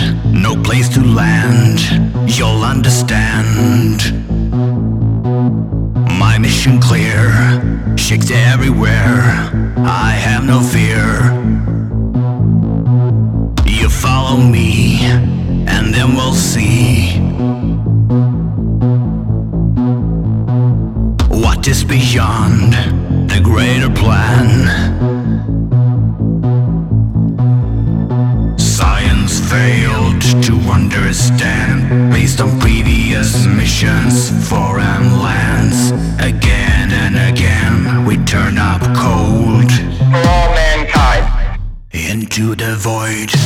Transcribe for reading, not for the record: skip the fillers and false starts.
no place to land. You'll understand. My mission clear, shakes everywhere. I have no fear. You follow me, and then we'll see what is beyond the greater plan. Science failed to understand, based on previous missions, foreign lands. Again and again we turn up cold for all mankind into the void.